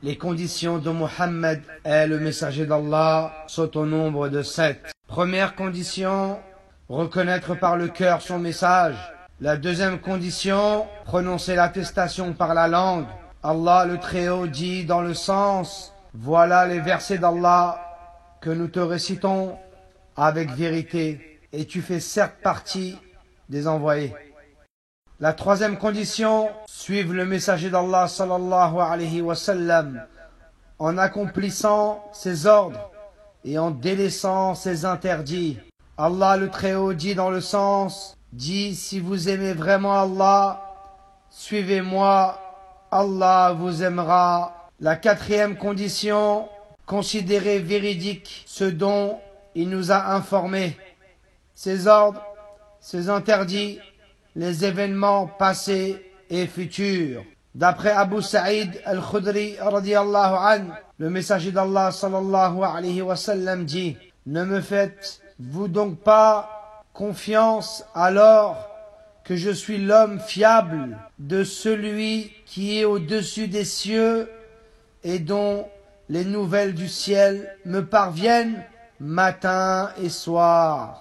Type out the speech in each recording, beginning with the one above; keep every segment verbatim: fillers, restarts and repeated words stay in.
Les conditions de Muhammad est le messager d'Allah sont au nombre de sept. Première condition, reconnaître par le cœur son message. La deuxième condition, prononcer l'attestation par la langue. Allah le Très-Haut dit dans le sens, voilà les versets d'Allah que nous te récitons avec vérité, et tu fais certes partie des envoyés. La troisième condition, suivre le messager d'Allah sallallahu alayhi wa sallam en accomplissant ses ordres et en délaissant ses interdits. Allah le Très-Haut dit dans le sens, dit si vous aimez vraiment Allah, suivez-moi, Allah vous aimera. La quatrième condition, considérer véridique ce dont il nous a informé, ses ordres, ses interdits, les événements passés et futurs. D'après Abu Sa'id al-Khudri radiyallahu anhu, le messager d'Allah sallallahu alayhi wa sallam dit, ne me faites-vous donc pas confiance alors que je suis l'homme fiable de celui qui est au-dessus des cieux et dont les nouvelles du ciel me parviennent matin et soir.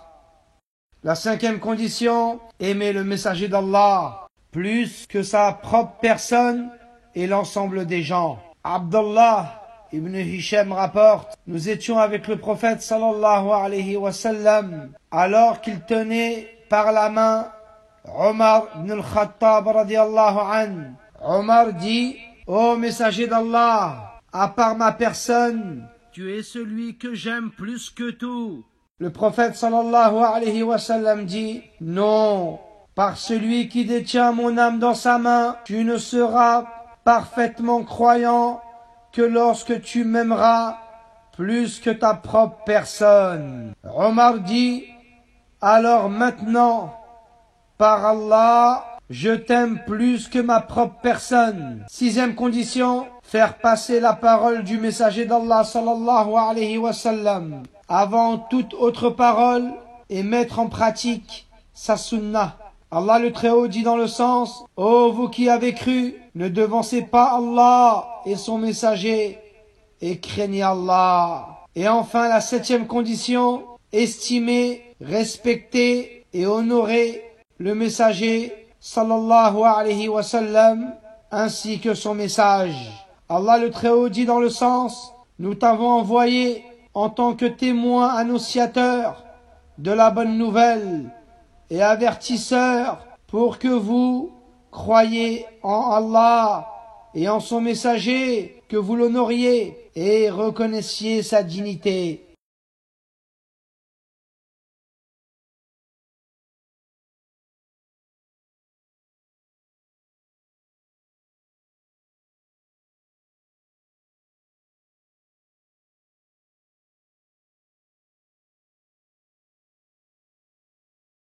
La cinquième condition, aimer le messager d'Allah plus que sa propre personne et l'ensemble des gens. Abdullah ibn Hisham rapporte, nous étions avec le prophète sallallahu alayhi wa sallam alors qu'il tenait par la main Omar ibn al-Khattab radiyallahu anhu. Omar dit, ô messager d'Allah, à part ma personne, tu es celui que j'aime plus que tout. Le prophète sallallahu alayhi wa sallam dit, non, par celui qui détient mon âme dans sa main, tu ne seras parfaitement croyant que lorsque tu m'aimeras plus que ta propre personne. Omar dit, alors maintenant, par Allah, je t'aime plus que ma propre personne. Sixième condition, faire passer la parole du messager d'Allah sallallahu alayhi wa sallam avant toute autre parole et mettre en pratique sa sunnah. Allah le Très-Haut dit dans le sens, ô vous qui avez cru, ne devancez pas Allah et son messager et craignez Allah. Et enfin la septième condition, estimer, respecter et honorer le messager sallallahu alayhi wa sallam ainsi que son message. Allah le Très-Haut dit dans le sens, nous t'avons envoyé en tant que témoin annonciateur de la bonne nouvelle et avertisseur pour que vous croyiez en Allah et en son messager, que vous l'honoriez et reconnaissiez sa dignité.